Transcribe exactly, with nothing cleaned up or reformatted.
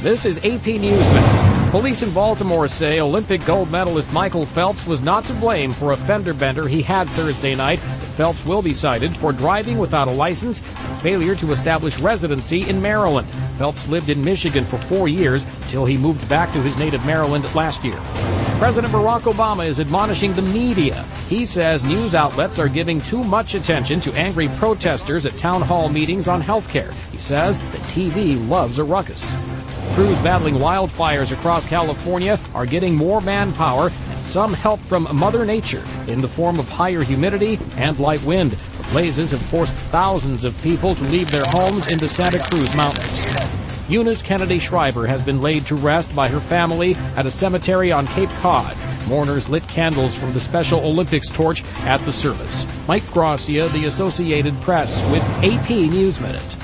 This is A P News Minute. Police in Baltimore say Olympic gold medalist Michael Phelps was not to blame for a fender bender he had Thursday night. Phelps will be cited for driving without a license and failure to establish residency in Maryland. Phelps lived in Michigan for four years until he moved back to his native Maryland last year. President Barack Obama is admonishing the media. He says news outlets are giving too much attention to angry protesters at town hall meetings on health care. He says the T V loves a ruckus. Crews battling wildfires across California are getting more manpower and some help from Mother Nature in the form of higher humidity and light wind. The blazes have forced thousands of people to leave their homes in the Santa Cruz Mountains. Eunice Kennedy Shriver has been laid to rest by her family at a cemetery on Cape Cod. Mourners lit candles from the Special Olympics torch at the service. Mike Gracia, The Associated Press, with A P News Minute.